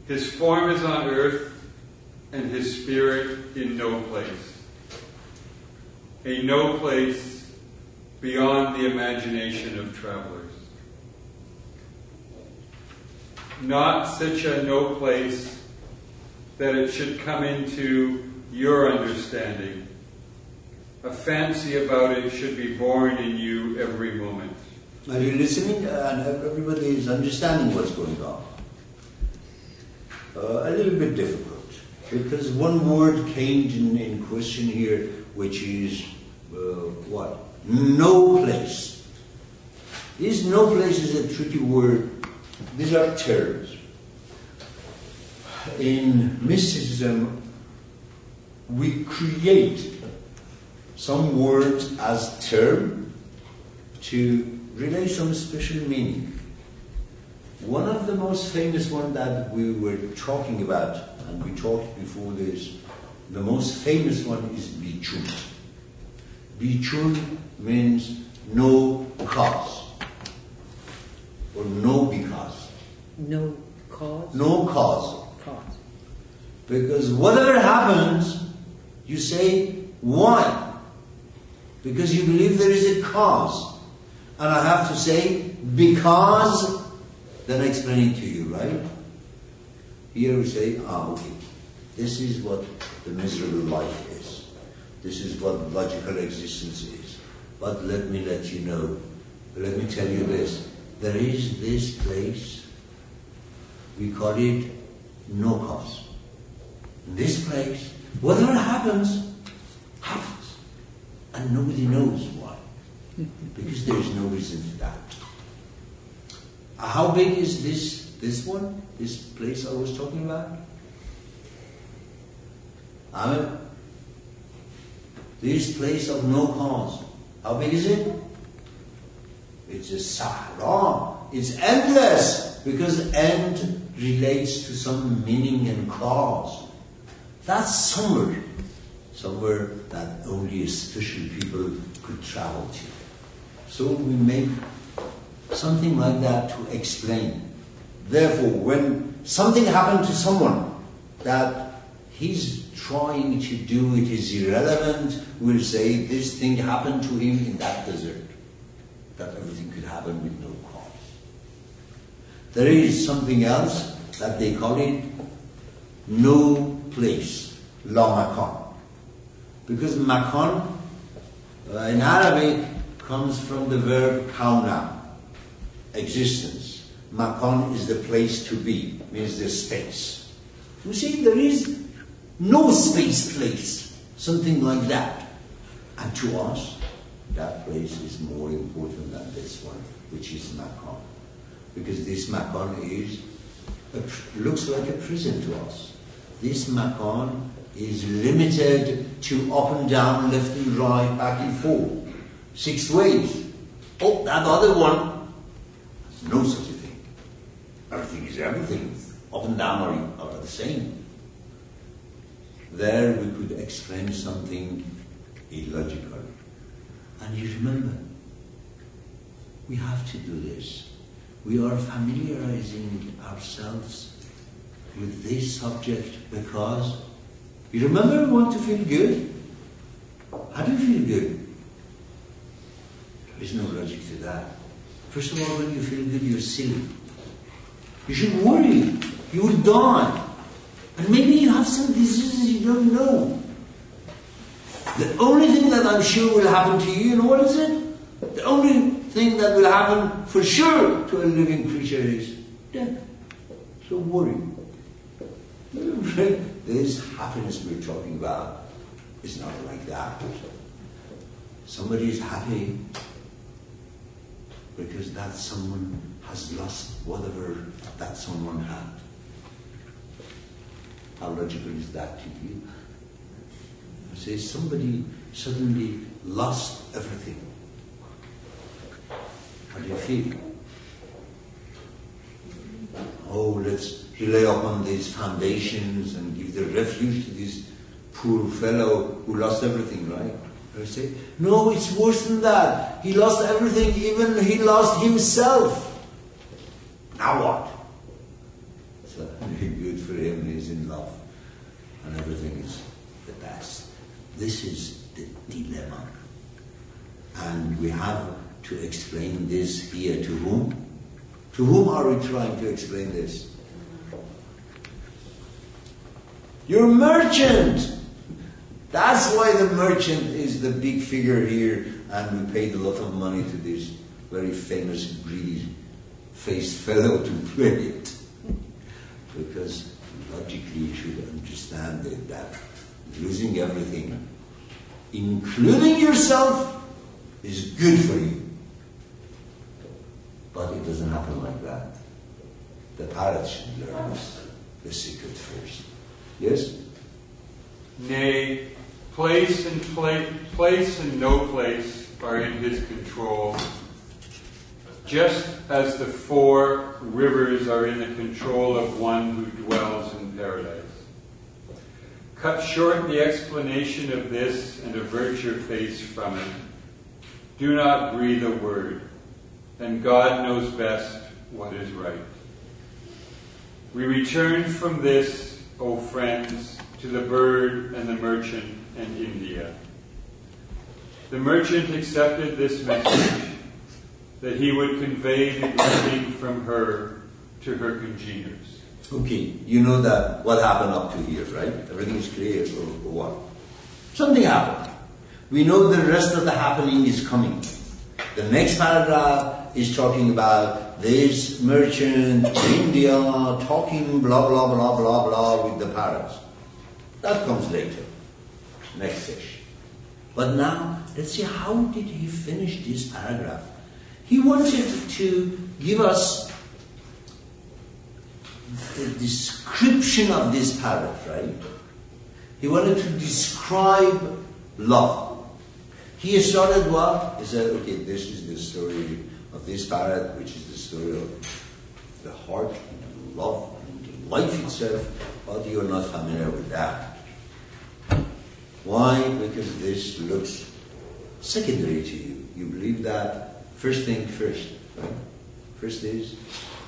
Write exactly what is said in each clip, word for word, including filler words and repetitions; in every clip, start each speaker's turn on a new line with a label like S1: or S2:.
S1: His form is on earth, and his spirit in no place. A no place beyond the imagination of travelers. Not such a no place that it should come into your understanding. A fancy about it should be born in you every moment.
S2: Are you listening? Uh, and everybody is understanding what's going on. Uh, a little bit difficult, because one word came in, in question here, which is uh, what? No place. This no place is a tricky word. These are terms. In mysticism, we create some words as term to relay some special meaning. One of the most famous one that we were talking about, and we talked before this, the most famous one is Bichun. Bichun means no cause, or no because.
S3: No cause?
S2: No cause.
S3: Cause.
S2: Because whatever happens, you say, why? Because you believe there is a cause. And I have to say, because, then I explain it to you, right? Here we say, ah, okay, this is what the miserable life is. This is what logical existence is. But let me let you know, let me tell you this. There is this place, we call it no cause. This place, whatever happens, happens. And nobody knows why. Because there is no reason for that. How big is this, this one? This place I was talking about? I mean, this place of no cause. How big is it? It's a Sahara. It's endless, because end relates to some meaning and cause. That's somewhere, somewhere that only special people could travel to. So we make something like that to explain. Therefore, when something happened to someone that he's trying to do it is irrelevant, we'll say this thing happened to him in that desert. That everything could happen with no cause. There is something else that they call it no place, la makan. Because makan uh, in Arabic comes from the verb kauna, existence. Makan is the place to be, means the space. You see, there is no space place, something like that. And to us, that place is more important than this one, which is Makan. Because this Makan is, a, looks like a prison to us. This Makan is limited to up and down, left and right, back and forth. Six ways. Oh, that other one, no such a thing. Everything is everything. Up and down are, are the same. There we could explain something illogical. And you remember, we have to do this. We are familiarizing ourselves with this subject because, you remember we want to feel good? How do you feel good? There is no logic to that. First of all, when you feel good, you're silly. You should worry. You will die. And maybe you have some diseases you don't know. The only thing that I'm sure will happen to you, you know what is it? The only thing that will happen for sure to a living creature is death. So worry. This happiness we're talking about is not like that. Somebody is happy because that someone has lost whatever that someone had. How logical is that to you? Say somebody suddenly lost everything. How do you feel? Oh, let's rely upon these foundations and give the refuge to this poor fellow who lost everything, right? I say, no, it's worse than that. He lost everything, even he lost himself. Now what? It's a very good for him, he's in love, and everything is the best. This is the dilemma. And we have to explain this here to whom? To whom are we trying to explain this? Your merchant! That's why the merchant is the big figure here, and we paid a lot of money to this very famous greedy-faced fellow to play it. Because logically you should understand that, that losing everything, including yourself, is good for you. But it doesn't happen like that. The parrot should learn the secret first. Yes?
S1: Nay, place and pla- place and no place are in his control, just as the four rivers are in the control of one who dwells in paradise. Cut short the explanation of this and avert your face from it. Do not breathe a word, and God knows best what is right. We return from this, O friends, to the bird and the merchant and India. The merchant accepted this message, that he would convey the greeting from her to her congeners.
S2: Okay, you know that what happened up to here, right? Everything is clear, or, or what? Something happened. We know the rest of the happening is coming. The next paragraph is talking about this merchant in India talking blah blah blah blah blah with the parrots. That comes later, next session. But now, let's see, how did he finish this paragraph? He wanted to give us the description of this parrot, right? He wanted to describe love. He started what? He said, okay, this is the story of this parrot, which is the story of the heart and love and life itself, but you're not familiar with that. Why? Because this looks secondary to you. You believe that first thing first, right? First is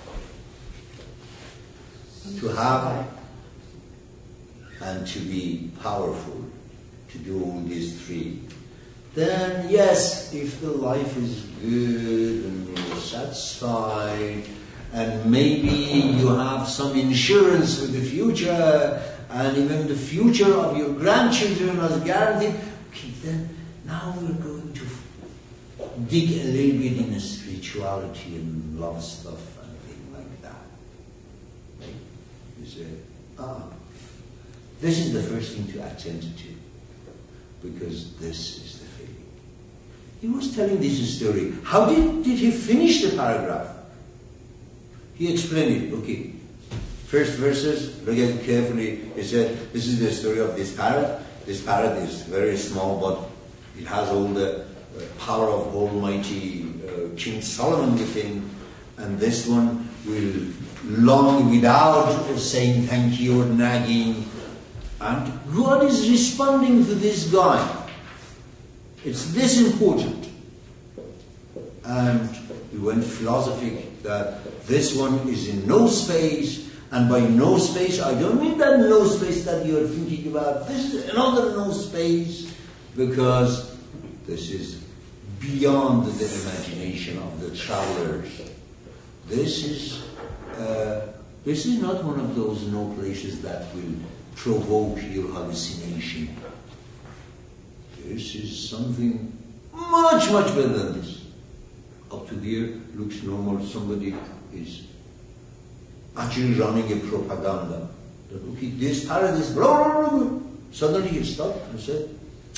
S2: to have and to be powerful, to do all these three. Then, yes, if the life is good and you're satisfied, and maybe you have some insurance for the future, and even the future of your grandchildren is guaranteed, okay, then now we're going to dig a little bit in spirituality and love stuff and things like that. Right? You say, ah, this is the first thing to attend to, because this is the feeling. He was telling this story. How did, did he finish the paragraph? He explained it. Okay, first verses, look at it carefully. He said, this is the story of this parrot. This parrot is very small, but it has all the uh, power of Almighty uh, King Solomon within. And this one will long without saying thank you or nagging. And God is responding to this guy. It's this important. And we went philosophic that this one is in no space, and by no space I don't mean that no space that you are thinking about. This is another no space, because this is beyond the imagination of the travelers. This is uh, this is not one of those no places that will provoke your hallucination. This is something much, much better than this. Up to there, looks normal. Somebody is actually running a propaganda. That, okay, this parrot is blah, blah, blah. Suddenly he stopped and said,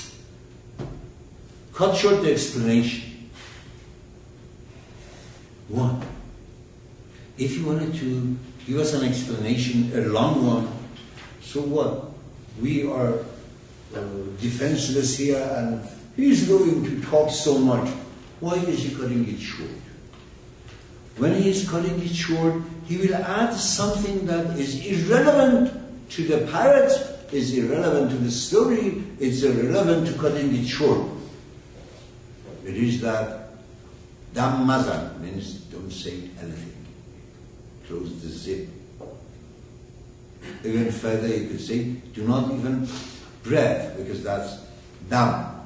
S2: cut short the explanation. One, if you wanted to give us an explanation, a long one, so what? We are uh, defenseless here, and he's going to talk so much. Why is he cutting it short? When he is cutting it short, he will add something that is irrelevant to the parrot, is irrelevant to the story, it's irrelevant to cutting it short. It is that dam mazan means don't say anything. Close the zip. Even further you could say, do not even breath, because that's down.